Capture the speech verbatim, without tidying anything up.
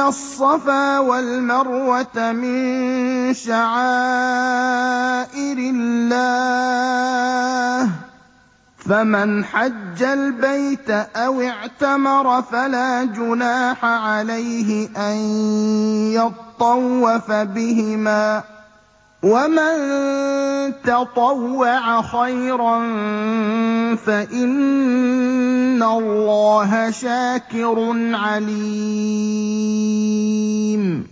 الصَّفَا وَالْمَرْوَةَ مِن شَعَائِرِ اللَّهِ ۖ فَمَنْ حَجَّ الْبَيْتَ أَوِ اعْتَمَرَ فَلَا جُنَاحَ عَلَيْهِ أَن يَطَّوَّفَ بِهِمَا ۚ وَمَن تَطَوَّعَ خَيْرًا فَإِنَّ اللَّهَ شَاكِرٌ عَلِيمٌ